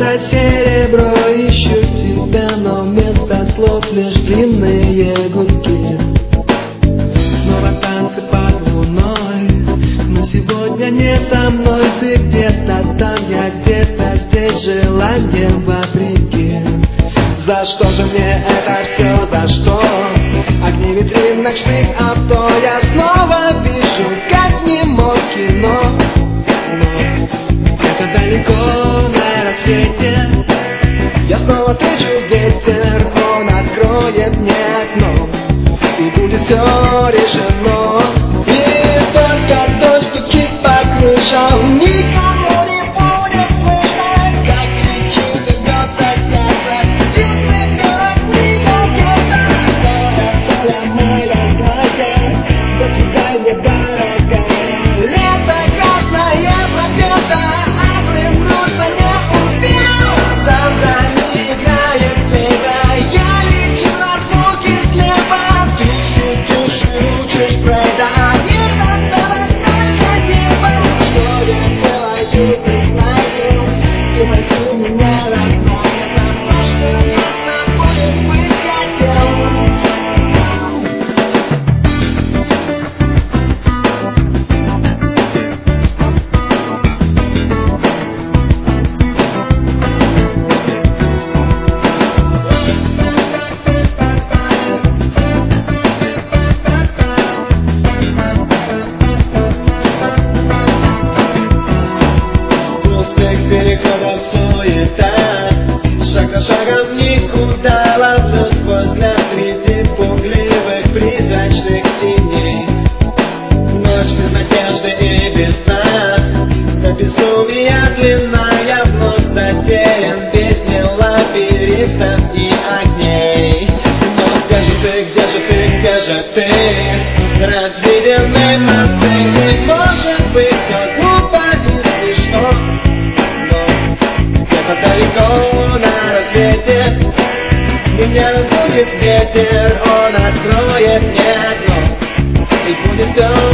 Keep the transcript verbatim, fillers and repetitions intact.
золото, серебро, ищу тебя, но вместо слов лишь длинные гудки. Снова танцы под луной, но сегодня не со мной. Ты где-то там, я где-то здесь, желание вопреки. За что же мне это все, за что? Огни витрин ночных авто, я снова вижу, как немое кино. Но где-то далеко на рассвете я снова встречу ветер, он откроет мне окно, и будет все решено. И только дождь стучит по крышам, никому не будет слышно, как кричит и бьется сердце. Длинный белая книга где-то, доля, моя злая, до свидания, дорогая. Лето красное пропето, оглянуться не успел. Там вдали играет флейта, я лечу на звуки слепа. Душу, душу учишь продать, не осталось только небо. Что я делаю, признаю, ты возьми меня, родная, за то, что я с тобой быть хотел. Пустых переходов суета, шаг за шагом никуда, ловлю твой взгляд среди пугливых призрачных теней. Ночь без надежды и без сна, до безумия длинная, вновь затерян в песне лабиринтов и огней. Но где же ты, где же ты, где же ты? Разведенные мосты, и может быть все глупо и смешно. Где-то далеко на рассвете меня разбудит ветер, он откроет мне окно, и будет все